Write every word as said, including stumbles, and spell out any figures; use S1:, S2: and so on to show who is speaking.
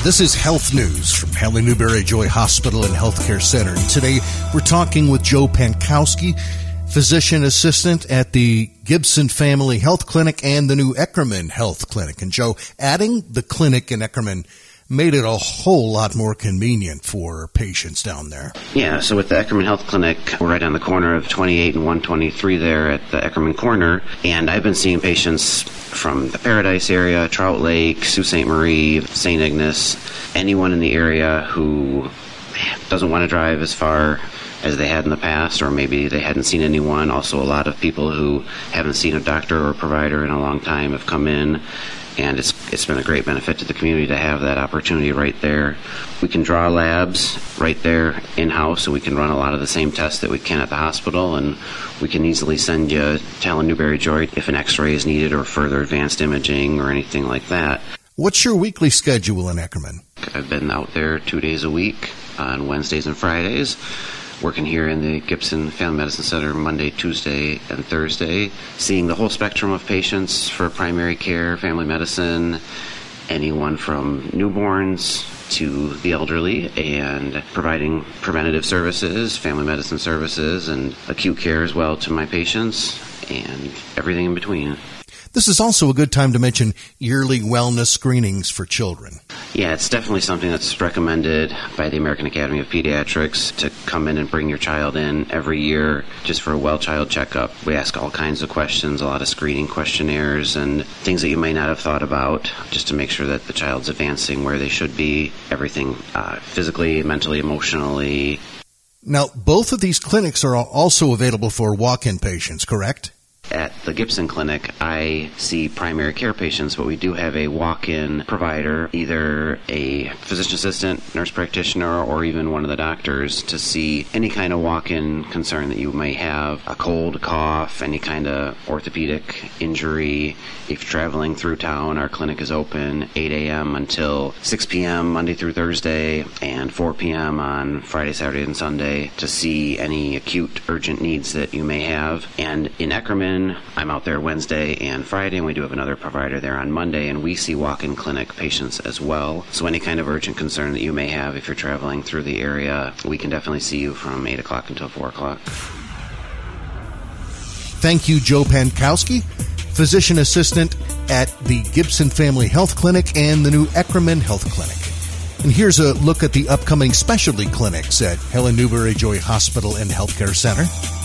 S1: This is Health News from Helen Newberry Joy Hospital and Healthcare Center. And today we're talking with Joe Pankowski, physician assistant at the Gibson Family Health Clinic and the new Eckerman Health Clinic. And Joe, adding the clinic in Eckerman made it a whole lot more convenient for patients down there.
S2: Yeah, so with the Eckerman Health Clinic, we're right on the corner of twenty-eight and one twenty-three there at the Eckerman corner, and I've been seeing patients from the Paradise area, Trout Lake, Sault Ste. Marie, Saint Ignace, anyone in the area who doesn't want to drive as far as they had in the past, or maybe they hadn't seen anyone. Also, a lot of people who haven't seen a doctor or provider in a long time have come in, and it's it's been a great benefit to the community to have that opportunity right there. We can draw labs right there in-house, so we can run a lot of the same tests that we can at the hospital, and we can easily send you to Helen Newberry Joy if an x-ray is needed or further advanced imaging or anything like that.
S1: What's your weekly schedule in Eckerman?
S2: I've been out there two days a week on Wednesdays and Fridays, working here in the Gibson Family Medicine Center Monday, Tuesday, and Thursday, seeing the whole spectrum of patients for primary care, family medicine, anyone from newborns to the elderly, and providing preventative services, family medicine services, and acute care as well to my patients, and everything in between.
S1: This is also a good time to mention yearly wellness screenings for children.
S2: Yeah, it's definitely something that's recommended by the American Academy of Pediatrics to come in and bring your child in every year just for a well-child checkup. We ask all kinds of questions, a lot of screening questionnaires and things that you may not have thought about, just to make sure that the child's advancing where they should be, everything uh, physically, mentally, emotionally.
S1: Now, both of these clinics are also available for walk-in patients, correct?
S2: At the Gibson Clinic, I see primary care patients, but we do have a walk-in provider, either a physician assistant, nurse practitioner, or even one of the doctors to see any kind of walk-in concern that you may have, a cold, cough, any kind of orthopedic injury. If you're traveling through town, our clinic is open eight a.m. until six p.m. Monday through Thursday, and four p.m. on Friday, Saturday, and Sunday to see any acute, urgent needs that you may have. And in Eckerman, I'm out there Wednesday and Friday, and we do have another provider there on Monday, and we see walk-in clinic patients as well. So any kind of urgent concern that you may have if you're traveling through the area, we can definitely see you from eight o'clock until four o'clock.
S1: Thank you, Joe Pankowski, physician assistant at the Gibson Family Health Clinic and the new Eckerman Health Clinic. And here's a look at the upcoming specialty clinics at Helen Newberry Joy Hospital and Healthcare Center.